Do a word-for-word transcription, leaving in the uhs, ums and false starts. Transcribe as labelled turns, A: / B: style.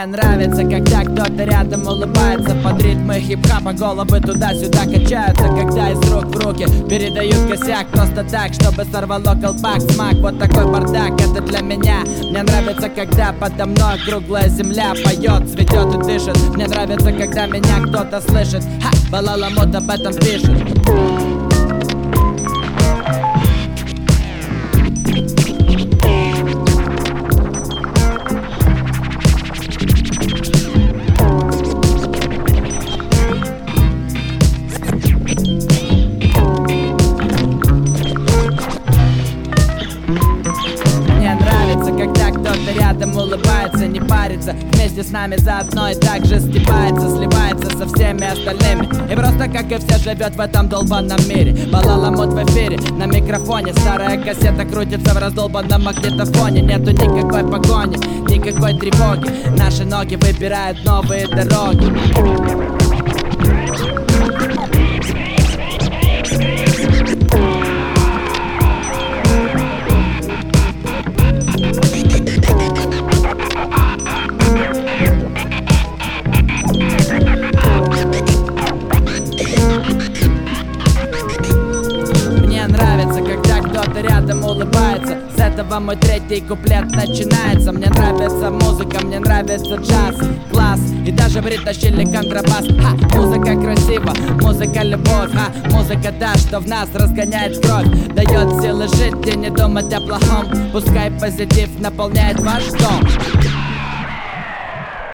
A: Мне нравится, когда кто-то рядом улыбается под ритмы хип-хапа, головы туда-сюда качаются, когда из рук в руки передают косяк просто так, чтобы сорвало колпак. Смак, вот такой бардак, это для меня. Мне нравится, когда подо мной круглая земля поет, цветет и дышит. Мне нравится, когда меня кто-то слышит. Ха, Балаламут об этом пишет. Когда кто-то рядом улыбается, не парится, вместе с нами заодно и также стебается, сливается со всеми остальными и просто, как и все, живет в этом долбанном мире. Балаламут в эфире, на микрофоне старая кассета крутится в раздолбанном магнитофоне. Нету никакой погони, никакой тревоги, наши ноги выбирают новые дороги. Рядом улыбается, с этого мой третий куплет начинается. Мне нравится музыка, мне нравится джаз, класс, и даже притащили контрабас. Ха, музыка красива, музыка любовь, ха, музыка та, что в нас разгоняет кровь, дает силы жить и не думать о плохом. Пускай позитив наполняет ваш дом.